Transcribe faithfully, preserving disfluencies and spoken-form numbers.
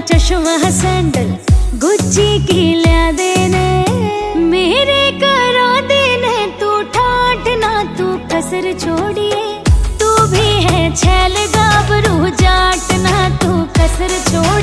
चश्मा sandal Gucci की लिया देने, मेरे करो देने तू ठाठ ना तू कसर छोड़िए, तू भी है छैल गाभरू जाट ना तू कसर छोड़